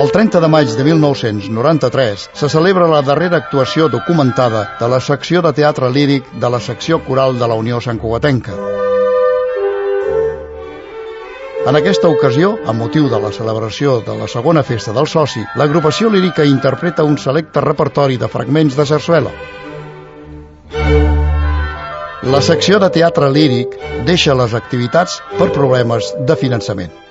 El 30 de maig de 1993 se celebra la darrera actuació documentada de la secció de teatre líric de la secció coral de la Unió Santcugatenca. En aquesta ocasió, amb motiu de la celebració de la segona festa del soci, l'agrupació lírica interpreta un selecte repertori de fragments de sarsuela. La secció de teatre líric deixa les activitats per problemes de finançament.